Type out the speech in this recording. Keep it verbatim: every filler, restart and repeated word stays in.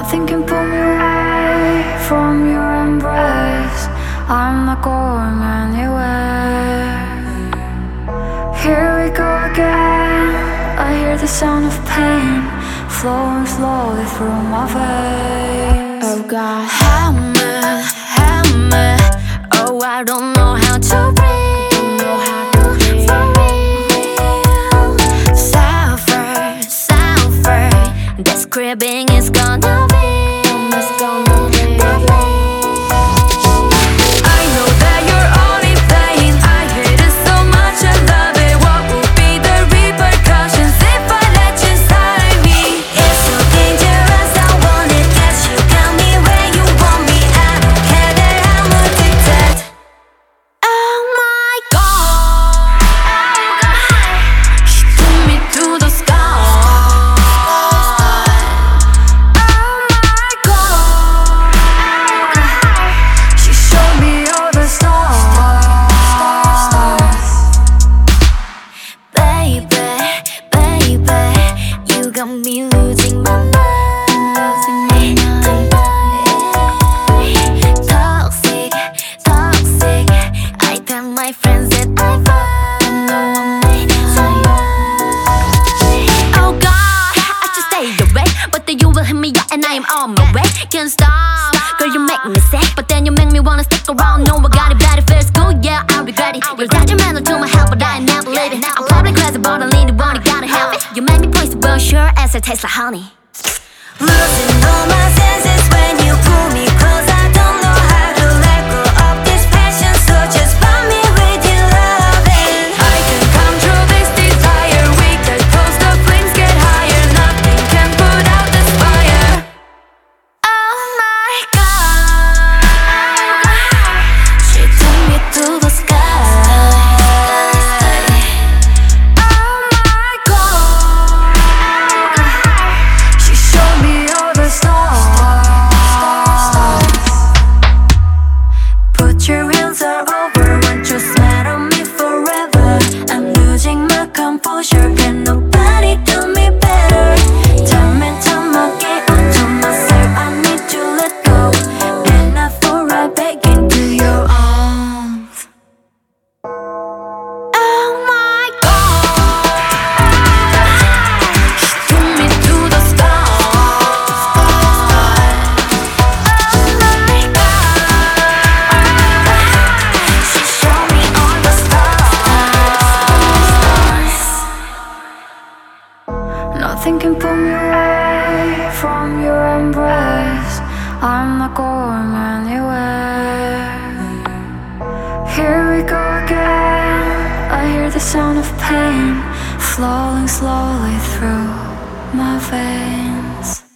Nothing can pull me away from your embrace. I'm not going anywhere. Here we go again. I hear the sound of pain flowing slowly through my veins. Oh God, help me, help me. Oh, I don't know how to breathe. For real, suffer, suffer. This cribbing is gonna be. I'm losing my mind. Toxic, toxic. I tell my friends that I found. Oh God, I should stay away, but then you will hit me up and I am on my way. Can't stop, girl, you make me sick, but then you make me wanna stick around. No, I got it better, feels good, yeah, I regret it. You're detrimental to my health, but I ain't never leaving. I'm probably crazy, but I need one, you gotta have it. You make me poison, but sure as it tastes like honey. Losing all my senses when you pull me close. I don't know how to let go of this passion, so just find me with your loving. I can come through this desire. We get close, the flames get higher. Nothing can put out this fire. Oh my God, she took me to the sky. Your hands are over, want your smile on me forever. I'm losing my composure, can nobody do me better? Time and time again, I tell myself I need to let go, and I fall right back into your arms. Oh my God, she took me to the sky. Nothing can pull me away from your embrace. I'm not going anywhere. Here we go again. I hear the sound of pain flowing slowly through my veins.